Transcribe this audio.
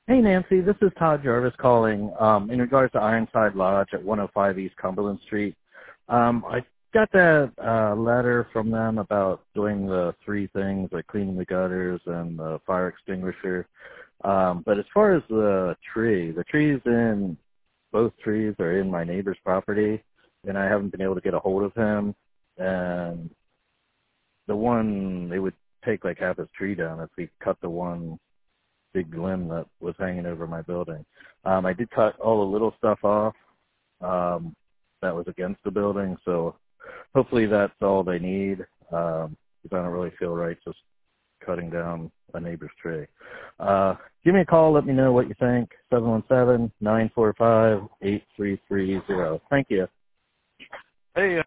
Hey, Nancy, this is Todd Jarvis calling in regards to Ironside Lodge at 105 East Cumberland Street. I got that letter from them about doing the three things, like cleaning the gutters and the fire extinguisher. But as far as the trees both trees are in my neighbor's property, and I haven't been able to get a hold of him. And the one, they would take like half his tree down if we cut the one big limb that was hanging over my building. I did cut all the little stuff off that was against the building, so hopefully that's all they need, because I don't really feel right just cutting down a neighbor's tree. Give me a call. Let me know what you think. 717-945-8330. Thank you. Hey,